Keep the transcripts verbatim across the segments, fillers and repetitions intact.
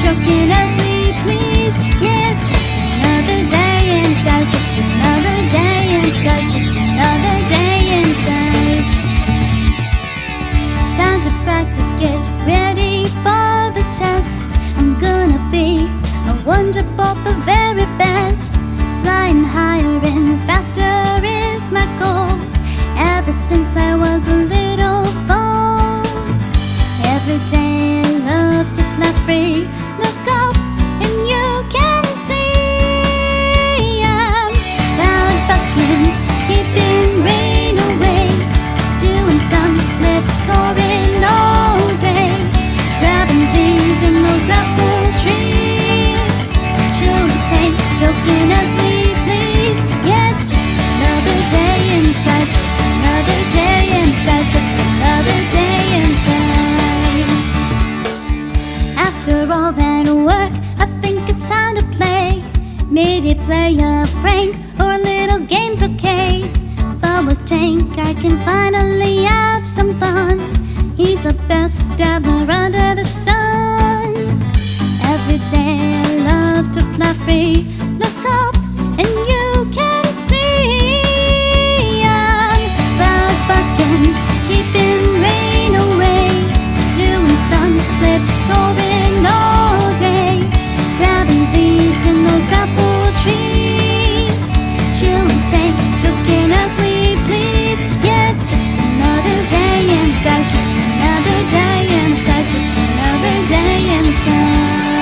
joking as we please. Yeah, it's just another day in skies, just another day in skies, just another day in skies. Time to practice, get ready for the test. I'm gonna be a wonderful, the very best. Flying higher and faster is my goal. Ever since I was a little foal, every day I love to fly free. Look up and you can see I'm cloud bucking, keeping rain away, doing stunts, flips, soaring all day, grabbing Z's in those apple trees. Should we take joking as we please? Yeah, it's just another day in skies, just another day in skies, just another day in skies. After all that work, I think it's time to play. Maybe play a prank or a little game's okay. But with Tank I can finally have some fun. He's the best ever under the sun. Every day I love to fly free. Look up and you can see I'm cloud bucking, keeping rain away, doing stunts, flips, soaring all day, grabbing Z's in those apple trees. Chill and take, joking as we please. Yeah, it's just another day in skies, just another day in skies, just another day in skies.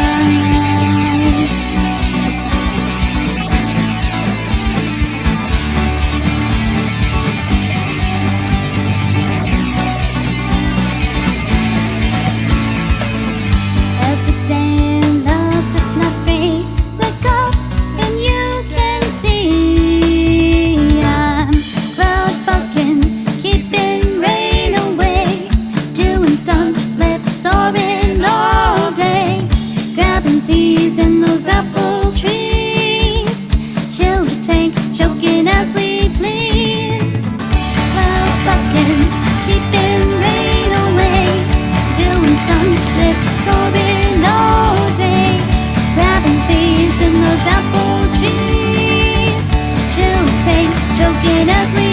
Every day I love to fly free. Look up and you can see I'm cloud bucking, keeping rain away, doing stunts, flips, soaring all day, grabbing Z's in those apple trees. Chill the tank, joking as we please. Cloud bucking, keeping rain away, doing stunts, flips, soaring all day, grabbing Z's in those apple trees. Chill the tank, joking as we